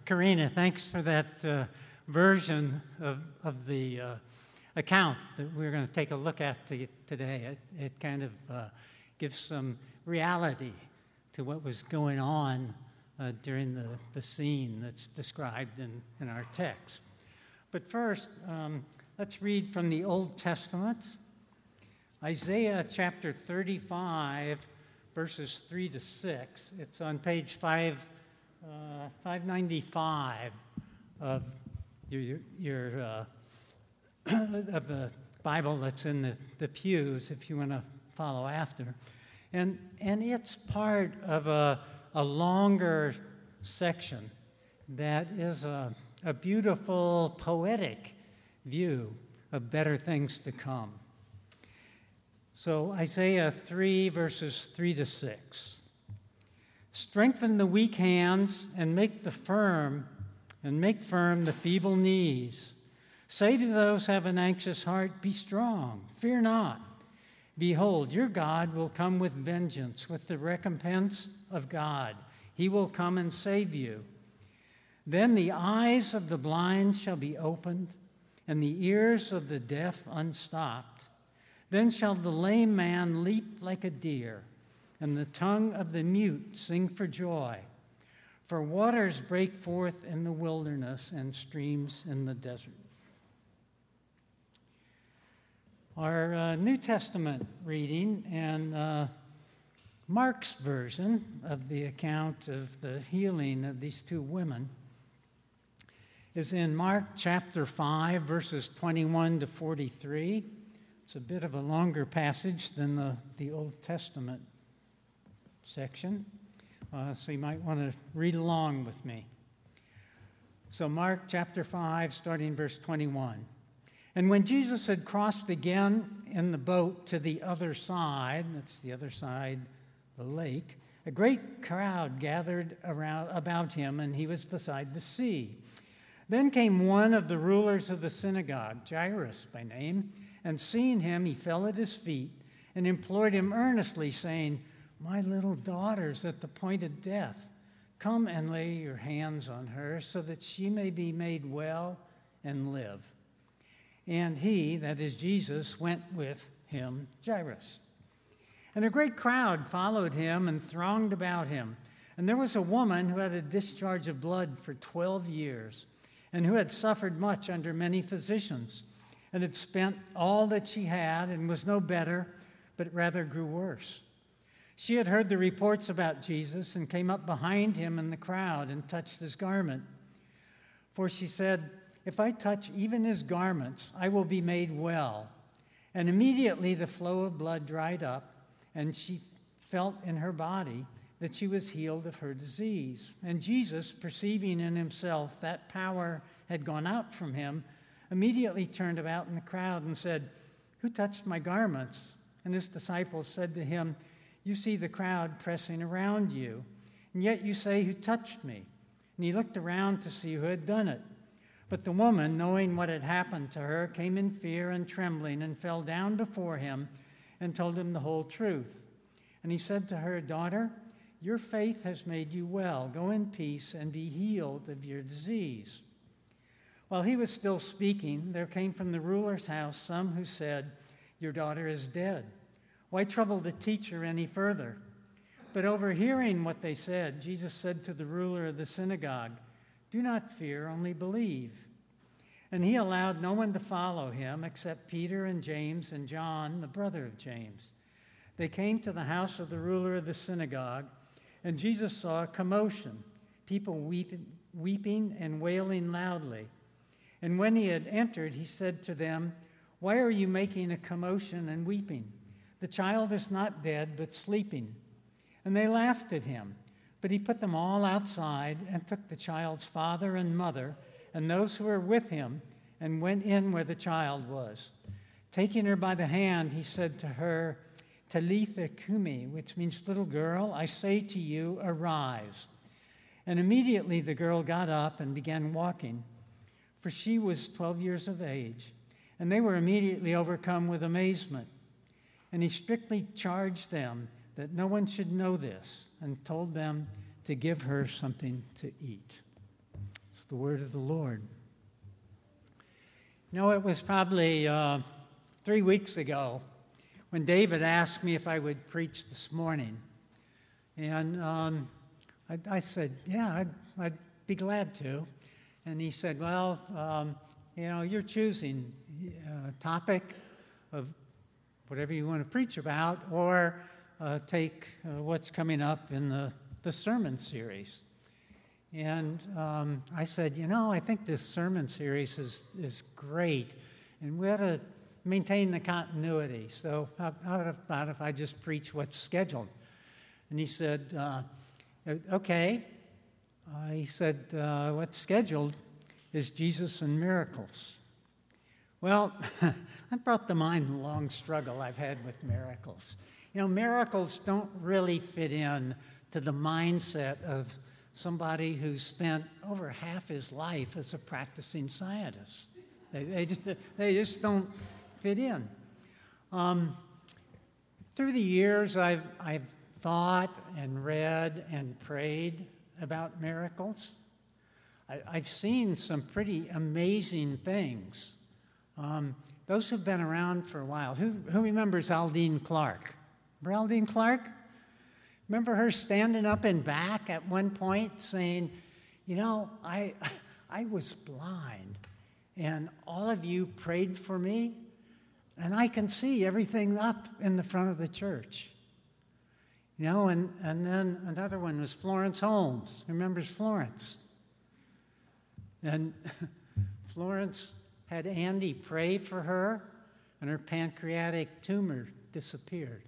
Karina, thanks for that version of the account that we're going to take a look at today. It kind of gives some reality to what was going on during the scene that's described in our text. But first, let's read from the Old Testament, Isaiah chapter 35, verses 3 to 6. It's on page 595 of your of the Bible that's in the pews, if you want to follow after. And it's part of a longer section that is a beautiful, poetic view of better things to come. So Isaiah 3, verses 3 to 6. Strengthen the weak hands and make firm the feeble knees. Say to those who have an anxious heart, be strong, fear not. Behold, your God will come with vengeance, with the recompense of God. He will come and save you. Then the eyes of the blind shall be opened, and the ears of the deaf unstopped. Then shall the lame man leap like a deer, and the tongue of the mute sing for joy. For waters break forth in the wilderness and streams in the desert. Our New Testament reading and Mark's version of the account of the healing of these two women is in Mark chapter 5, verses 21 to 43. It's a bit of a longer passage than the Old Testament section, so you might want to read along with me. So Mark chapter 5, starting verse 21. And when Jesus had crossed again in the boat to the other side, that's the other side of the lake, a great crowd gathered about him, and he was beside the sea. Then came one of the rulers of the synagogue, Jairus by name, and seeing him, he fell at his feet and implored him earnestly, saying, My little daughter's at the point of death. Come and lay your hands on her so that she may be made well and live. And he, that is Jesus, went with him, Jairus. And a great crowd followed him and thronged about him. And there was a woman who had a discharge of blood for 12 years, and who had suffered much under many physicians, and had spent all that she had and was no better, but rather grew worse. She had heard the reports about Jesus and came up behind him in the crowd and touched his garment. For she said, If I touch even his garments, I will be made well. And immediately the flow of blood dried up, and she felt in her body that she was healed of her disease. And Jesus, perceiving in himself that power had gone out from him, immediately turned about in the crowd and said, Who touched my garments? And his disciples said to him, You see the crowd pressing around you, and yet you say, Who touched me? And he looked around to see who had done it. But the woman, knowing what had happened to her, came in fear and trembling and fell down before him and told him the whole truth. And he said to her, Daughter, your faith has made you well. Go in peace and be healed of your disease. While he was still speaking, there came from the ruler's house some who said, Your daughter is dead. Why trouble the teacher any further? But overhearing what they said, Jesus said to the ruler of the synagogue, Do not fear, only believe. And he allowed no one to follow him except Peter and James and John, the brother of James. They came to the house of the ruler of the synagogue, and Jesus saw a commotion, people weeping and wailing loudly. And when he had entered, he said to them, Why are you making a commotion and weeping? The child is not dead, but sleeping. And they laughed at him. But he put them all outside and took the child's father and mother and those who were with him and went in where the child was. Taking her by the hand, he said to her, Talitha cumi, which means, Little girl, I say to you, arise. And immediately the girl got up and began walking, for she was 12 years of age. And they were immediately overcome with amazement. And he strictly charged them that no one should know this, and told them to give her something to eat. the word of the Lord. It was probably 3 weeks ago when David asked me if I would preach this morning. And I said, yeah, I'd be glad to. And he said, well, you're choosing a topic of whatever you want to preach about, or take what's coming up in the sermon series. And I said, I think this sermon series is great, and we ought to maintain the continuity. So how about if I just preach what's scheduled? And he said, okay. He said, what's scheduled is Jesus and miracles. Well, that brought to mind the long struggle I've had with miracles. Miracles don't really fit in to the mindset of somebody who spent over half his life as a practicing scientist. They just don't fit in. Through the years, I've thought and read and prayed about miracles. I've seen some pretty amazing things. Those who've been around for a while, who remembers Aldine Clark? Remember Aldine Clark? Remember her standing up and back at one point saying, I was blind, and all of you prayed for me, and I can see everything up in the front of the church. And then another one was Florence Holmes. Remembers Florence? And Florence had Andy pray for her, and her pancreatic tumor disappeared.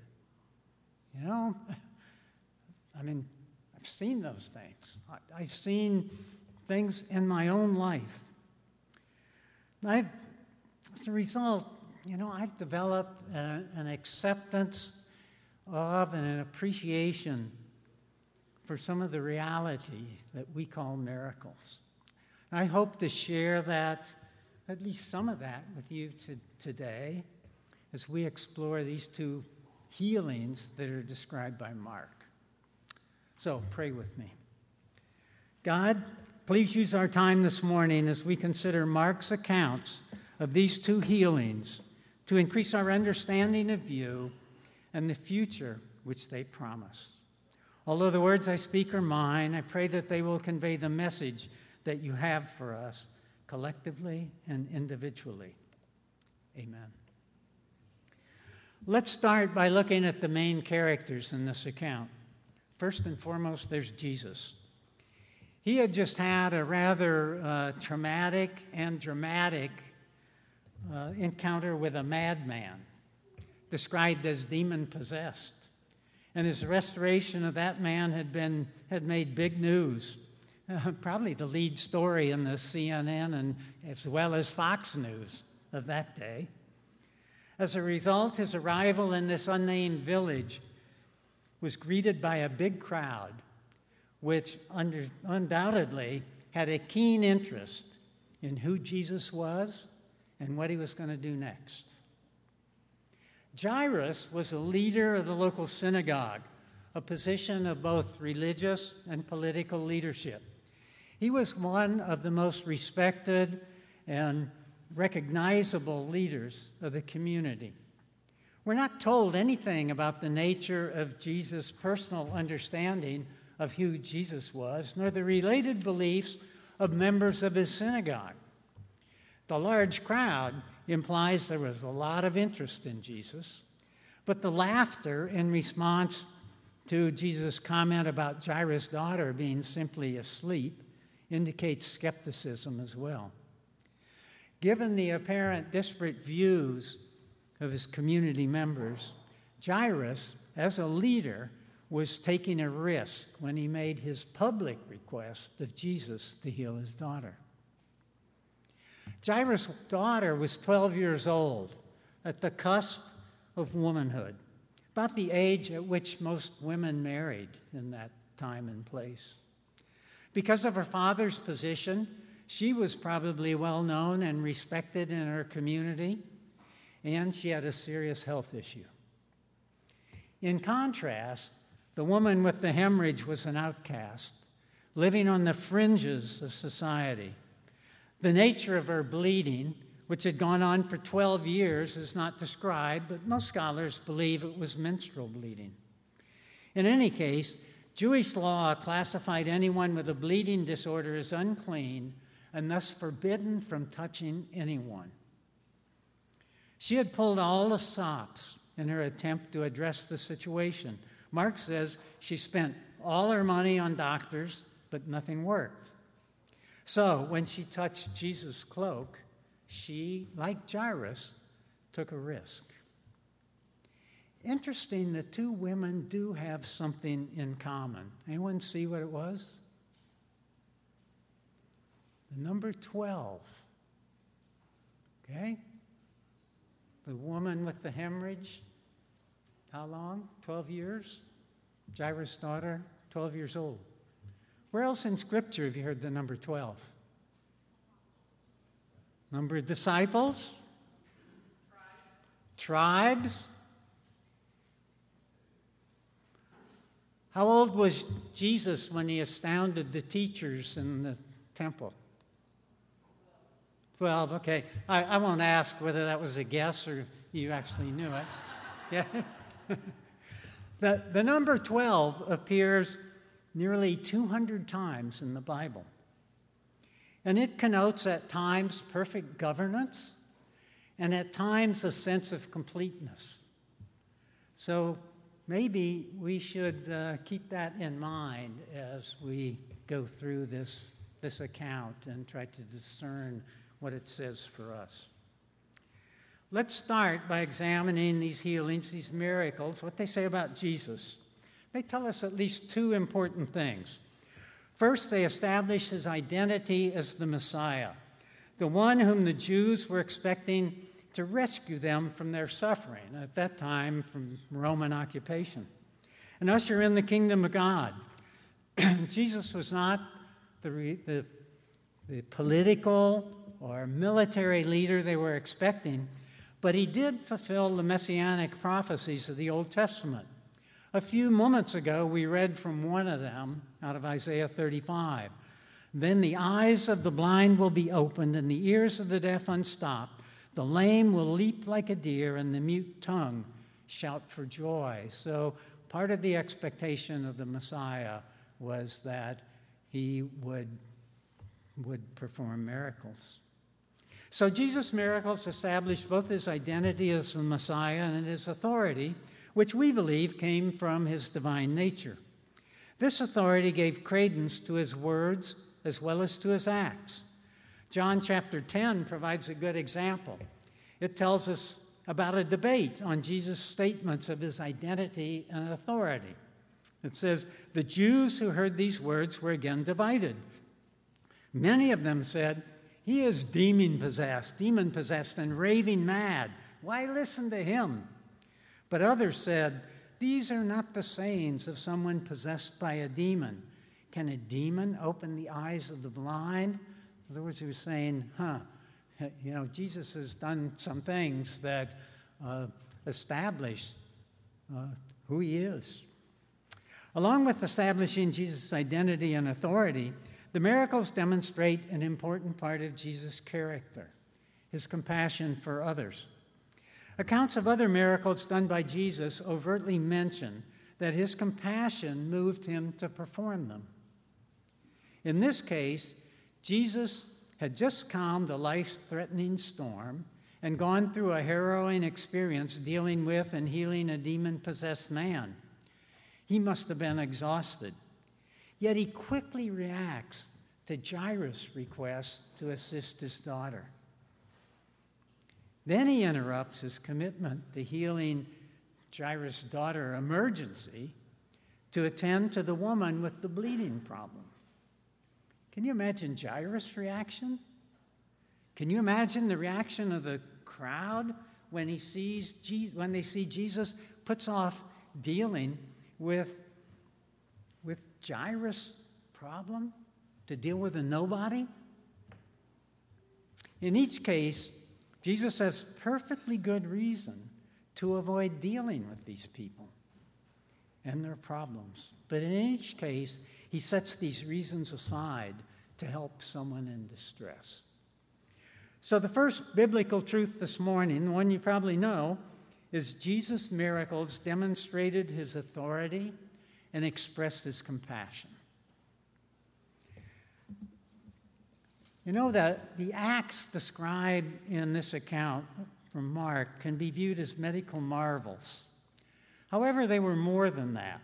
I've seen those things. I've seen things in my own life. As a result, I've developed an acceptance of and an appreciation for some of the reality that we call miracles. I hope to share that, at least some of that, with you today as we explore these two healings that are described by Mark. So pray with me. God, please use our time this morning as we consider Mark's accounts of these two healings to increase our understanding of you and the future which they promise. Although the words I speak are mine, I pray that they will convey the message that you have for us collectively and individually. Amen. Let's start by looking at the main characters in this account. First and foremost, there's Jesus. He had just had a rather traumatic and dramatic encounter with a madman, described as demon-possessed. And his restoration of that man had made big news, probably the lead story in the CNN and as well as Fox News of that day. As a result, his arrival in this unnamed village was greeted by a big crowd, which undoubtedly had a keen interest in who Jesus was and what he was going to do next. Jairus was a leader of the local synagogue, a position of both religious and political leadership. He was one of the most respected and recognizable leaders of the community. We're not told anything about the nature of Jesus' personal understanding of who Jesus was, nor the related beliefs of members of his synagogue. The large crowd implies there was a lot of interest in Jesus, but the laughter in response to Jesus' comment about Jairus' daughter being simply asleep indicates skepticism as well. Given the apparent disparate views of his community members, Jairus, as a leader, was taking a risk when he made his public request of Jesus to heal his daughter. Jairus' daughter was 12 years old, at the cusp of womanhood, about the age at which most women married in that time and place. Because of her father's position, she was probably well known and respected in her community, and she had a serious health issue. In contrast, the woman with the hemorrhage was an outcast, living on the fringes of society. The nature of her bleeding, which had gone on for 12 years, is not described, but most scholars believe it was menstrual bleeding. In any case, Jewish law classified anyone with a bleeding disorder as unclean and thus forbidden from touching anyone. She had pulled all the stops in her attempt to address the situation. Mark says she spent all her money on doctors, but nothing worked. So when she touched Jesus' cloak, she, like Jairus, took a risk. Interesting, the two women do have something in common. Anyone see what it was? The number 12. Okay? The woman with the hemorrhage, how long? 12 years? Jairus' daughter, 12 years old. Where else in Scripture have you heard the number 12? Number of disciples? Tribes? How old was Jesus when he astounded the teachers in the temple? 12, okay. I won't ask whether that was a guess or you actually knew it. Yeah. The number 12 appears nearly 200 times in the Bible. And it connotes at times perfect governance and at times a sense of completeness. So maybe we should keep that in mind as we go through this account and try to discern what it says for us. Let's start by examining these healings, these miracles, what they say about Jesus. They tell us at least two important things. First, they establish his identity as the Messiah, the one whom the Jews were expecting to rescue them from their suffering, at that time from Roman occupation, and usher in the kingdom of God. Jesus was not the political or military leader they were expecting, but he did fulfill the messianic prophecies of the Old Testament. A few moments ago, we read from one of them out of Isaiah 35. Then the eyes of the blind will be opened and the ears of the deaf unstopped. The lame will leap like a deer and the mute tongue shout for joy. So part of the expectation of the Messiah was that he would perform miracles. So Jesus' miracles established both his identity as the Messiah and his authority, which we believe came from his divine nature. This authority gave credence to his words as well as to his acts. John chapter 10 provides a good example. It tells us about a debate on Jesus' statements of his identity and authority. It says, the Jews who heard these words were again divided. Many of them said, he is demon-possessed and raving mad. Why listen to him? But others said, these are not the sayings of someone possessed by a demon. Can a demon open the eyes of the blind? In other words, he was saying, Jesus has done some things that establish who he is. Along with establishing Jesus' identity and authority, the miracles demonstrate an important part of Jesus' character, his compassion for others. Accounts of other miracles done by Jesus overtly mention that his compassion moved him to perform them. In this case, Jesus had just calmed a life-threatening storm and gone through a harrowing experience dealing with and healing a demon-possessed man. He must have been exhausted. Yet he quickly reacts to Jairus' request to assist his daughter. Then he interrupts his commitment to healing Jairus' daughter emergency to attend to the woman with the bleeding problem. Can you imagine Jairus' reaction? Can you imagine the reaction of the crowd when they see Jesus puts off dealing with Jairus' problem to deal with a nobody? In each case, Jesus has perfectly good reason to avoid dealing with these people and their problems. But in each case, He sets these reasons aside to help someone in distress. So the first biblical truth this morning, the one you probably know, is Jesus' miracles demonstrated his authority and expressed his compassion. You know that the acts described in this account from Mark can be viewed as medical marvels. However, they were more than that.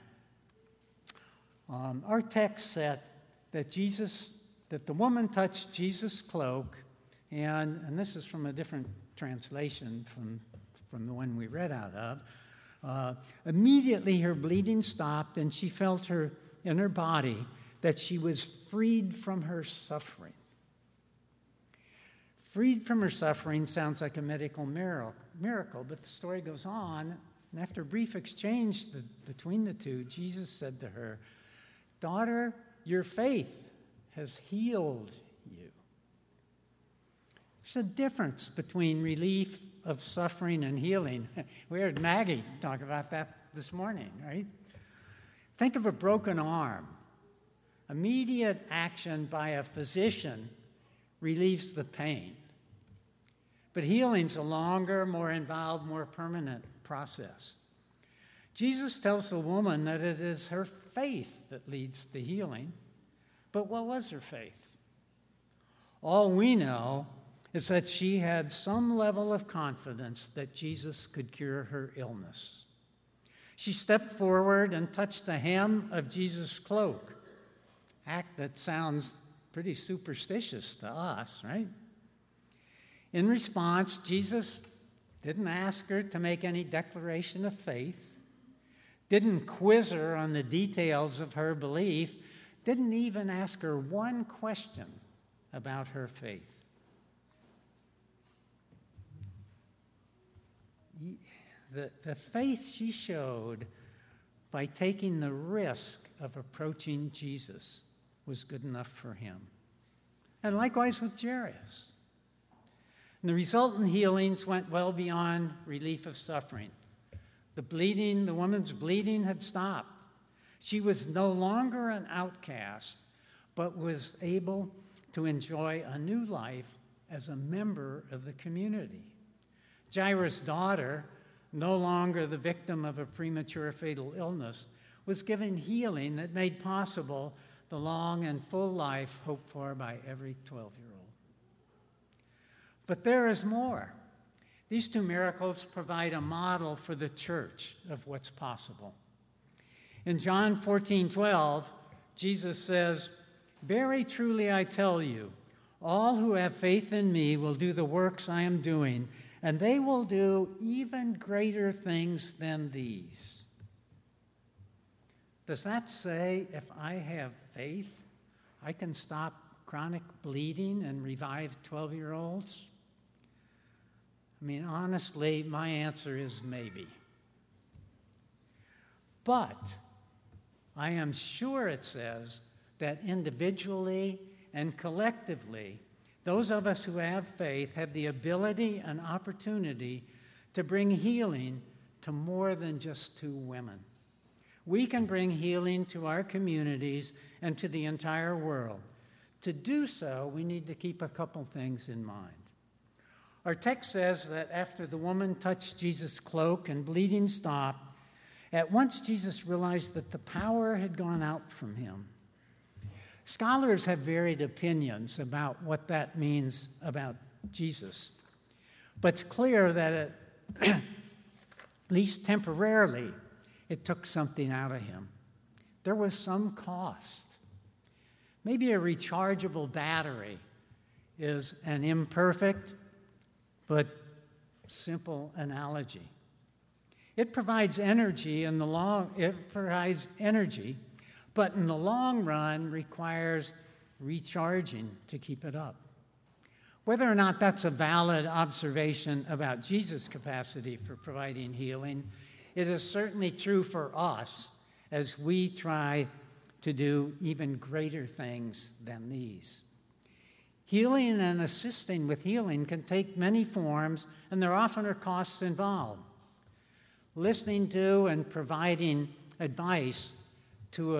Our text said that the woman touched Jesus' cloak, and this is from a different translation from the one we read out of. Immediately her bleeding stopped, and she felt in her body that she was freed from her suffering. Freed from her suffering sounds like a medical miracle, but the story goes on, and after a brief exchange between the two, Jesus said to her, "Daughter, your faith has healed you." There's a difference between relief of suffering and healing. We heard Maggie talk about that this morning, right? Think of a broken arm. Immediate action by a physician relieves the pain. But healing's a longer, more involved, more permanent process. Jesus tells the woman that it is her faith that leads to healing. But what was her faith? All we know is that she had some level of confidence that Jesus could cure her illness. She stepped forward and touched the hem of Jesus' cloak. Act that sounds pretty superstitious to us, right? In response, Jesus didn't ask her to make any declaration of faith, didn't quiz her on the details of her belief, didn't even ask her one question about her faith. The faith she showed by taking the risk of approaching Jesus was good enough for him. And likewise with Jairus. And the resultant healings went well beyond relief of suffering. The woman's bleeding had stopped. She was no longer an outcast, but was able to enjoy a new life as a member of the community. Jairus' daughter, no longer the victim of a premature fatal illness, was given healing that made possible the long and full life hoped for by every 12-year-old. But there is more. These two miracles provide a model for the church of what's possible. In John 14:12, Jesus says, "Very truly I tell you, all who have faith in me will do the works I am doing, and they will do even greater things than these." Does that say if I have faith, I can stop chronic bleeding and revive 12-year-olds? I mean, honestly, my answer is maybe. But I am sure it says that individually and collectively, those of us who have faith have the ability and opportunity to bring healing to more than just two women. We can bring healing to our communities and to the entire world. To do so, we need to keep a couple things in mind. Our text says that after the woman touched Jesus' cloak and bleeding stopped, at once Jesus realized that the power had gone out from him. Scholars have varied opinions about what that means about Jesus. But it's clear that at least temporarily, it took something out of him. There was some cost. Maybe a rechargeable battery is an imperfect but simple analogy. It provides energy but in the long run requires recharging to keep it up. Whether or not that's a valid observation about Jesus' capacity for providing healing, it is certainly true for us as we try to do even greater things than these. Healing and assisting with healing can take many forms, and there often are costs involved. Listening to and providing advice to a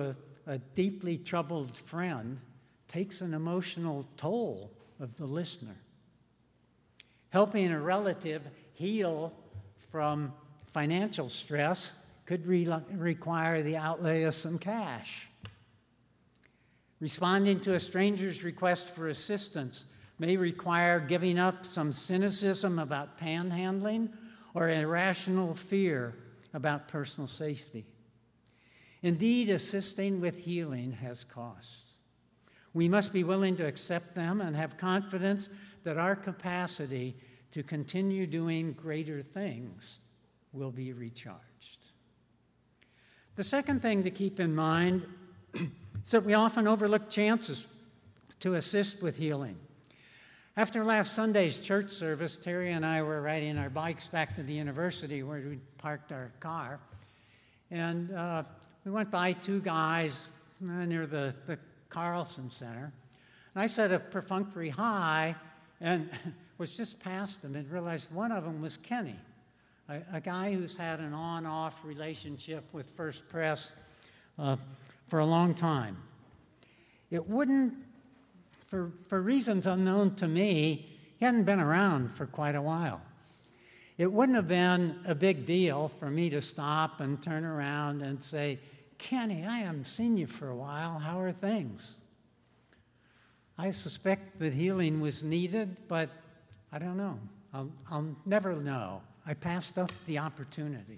a deeply troubled friend takes an emotional toll of the listener. Helping a relative heal from financial stress could require the outlay of some cash. Responding to a stranger's request for assistance may require giving up some cynicism about panhandling or irrational fear about personal safety. Indeed, assisting with healing has costs. We must be willing to accept them and have confidence that our capacity to continue doing greater things will be recharged. The second thing to keep in mind is that we often overlook chances to assist with healing. After last Sunday's church service, Terry and I were riding our bikes back to the university where we parked our car, and we went by two guys near the Carlson Center, and I said a perfunctory hi and was just past them and realized one of them was Kenny, a guy who's had an on-off relationship with First Press for a long time. It wouldn't, for reasons unknown to me, he hadn't been around for quite a while. It wouldn't have been a big deal for me to stop and turn around and say, Kenny, I haven't seen you for a while. How are things? I suspect that healing was needed, but I don't know. I'll never know. I passed up the opportunity.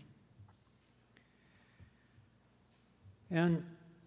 And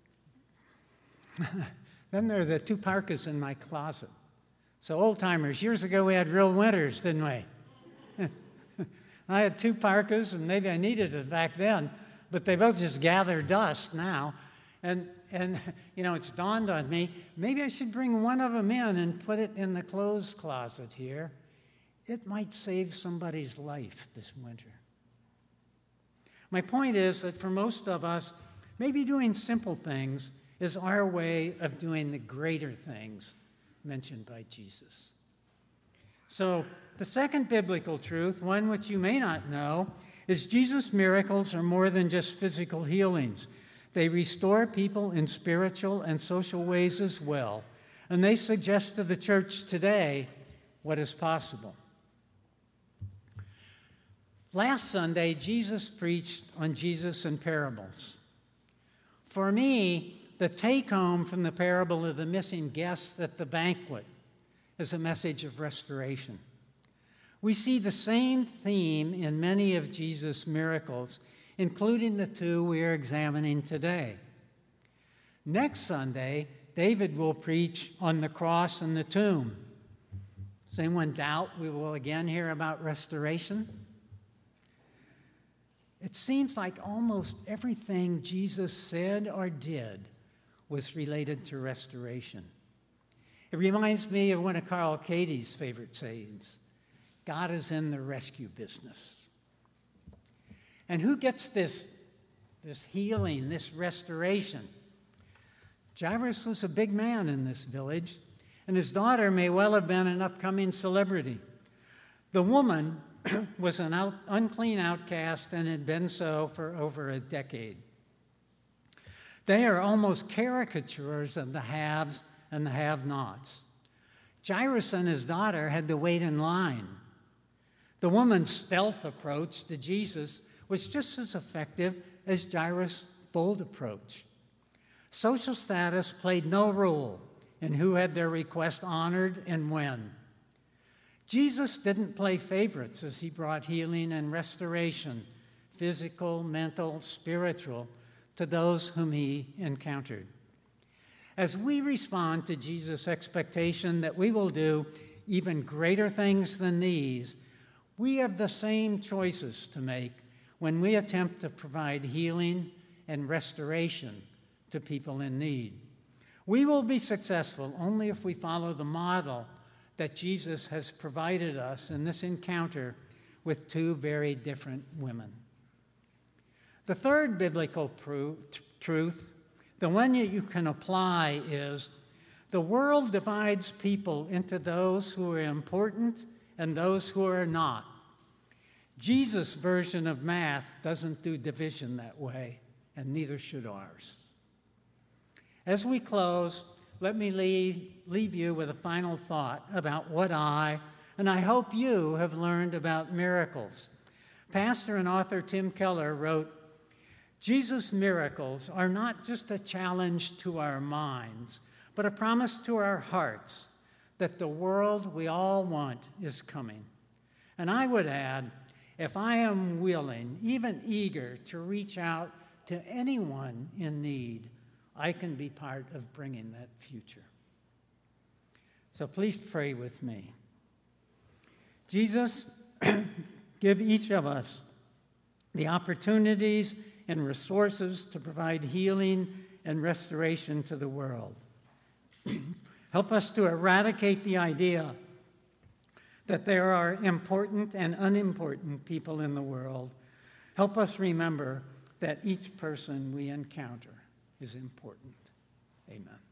then there are the two parkas in my closet. So old-timers, years ago we had real winters, didn't we? I had two parkas, and maybe I needed it back then, but they both just gather dust now. And it's dawned on me, maybe I should bring one of them in and put it in the clothes closet here. It might save somebody's life this winter. My point is that for most of us, maybe doing simple things is our way of doing the greater things mentioned by Jesus. So the second biblical truth, one which you may not know, is Jesus' miracles are more than just physical healings. They restore people in spiritual and social ways as well, and they suggest to the church today what is possible. Last Sunday, Jesus preached on Jesus in parables. For me, the take-home from the parable of the missing guests at the banquet is a message of restoration. We see the same theme in many of Jesus' miracles, including the two we are examining today. Next Sunday, David will preach on the cross and the tomb. Does anyone doubt we will again hear about restoration? It seems like almost everything Jesus said or did was related to restoration. It reminds me of one of Carl Cady's favorite sayings, God is in the rescue business. And who gets this healing, this restoration? Jairus was a big man in this village, and his daughter may well have been an upcoming celebrity. The woman was an unclean outcast and had been so for over a decade. They are almost caricatures of the haves and the have-nots. Jairus and his daughter had to wait in line. The woman's stealth approach to Jesus was just as effective as Jairus' bold approach. Social status played no role in who had their request honored and when. Jesus didn't play favorites as he brought healing and restoration, physical, mental, spiritual, to those whom he encountered. As we respond to Jesus' expectation that we will do even greater things than these, we have the same choices to make when we attempt to provide healing and restoration to people in need. We will be successful only if we follow the model that Jesus has provided us in this encounter with two very different women. The third biblical truth, the one that you can apply, is the world divides people into those who are important and those who are not. Jesus' version of math doesn't do division that way, and neither should ours. As we close, let me leave you with a final thought about what and I hope you have learned about miracles. Pastor and author Tim Keller wrote, "Jesus' miracles are not just a challenge to our minds, but a promise to our hearts that the world we all want is coming." And I would add, if I am willing, even eager, to reach out to anyone in need, I can be part of bringing that future. So please pray with me. Jesus, give each of us the opportunities and resources to provide healing and restoration to the world. Help us to eradicate the idea that there are important and unimportant people in the world. Help us remember that each person we encounter is important. Amen.